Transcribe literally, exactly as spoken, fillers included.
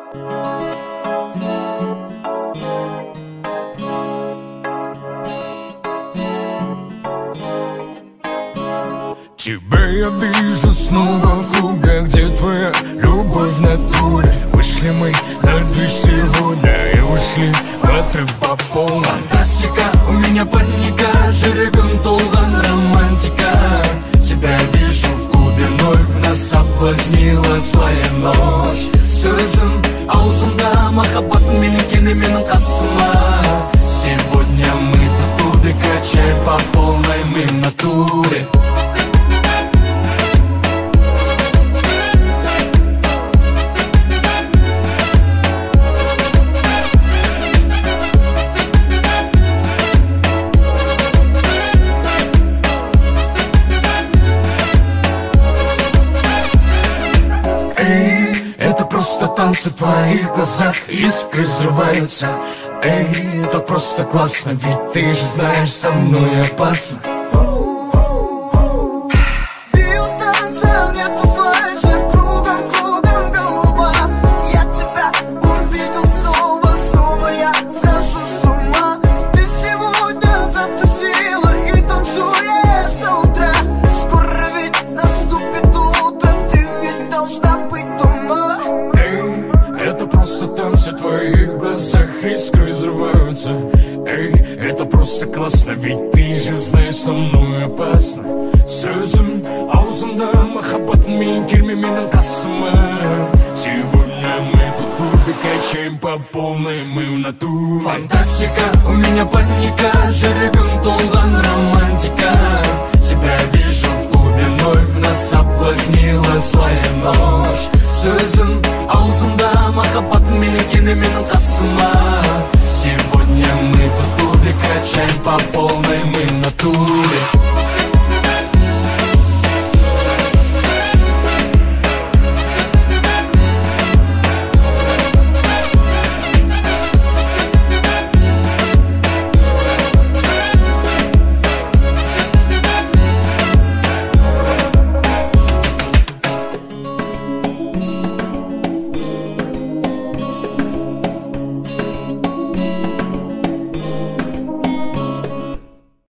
Тебя я вижу снова в клубе, где твоя любовь в натуре. Вышли мы на дверь сегодня и ушли в отрыв по полной. Фантастика, у меня паника, жүрегім толған романтика. Тебя вижу в клубе, вновь нас соблазнила злая ночь. Сөзім аузымда, махаббатым менің келме менің қасыма. Сегодня мы тут в клубе, качай по полной, мы в натуре. Это просто танцы в твоих глазах, искры взрываются. Эй, это просто классно, ведь ты же знаешь, со мной опасно. Просто танцы в твоих глазах, искры взрываются. Эй, это просто классно, ведь ты же знаешь, со мной опасно. Сөзім аузымда, махаббатым менің келме менің қасыма. Сегодня мы тут в клубе качаем по полной, мы в натуре. Фантастика, у меня паника, жүрегім толған романтика. Тебя вижу в клубе, вновь нас соблазнила злая ночь. Сөзім аузымда, махаббатым менің келме менің қасыма.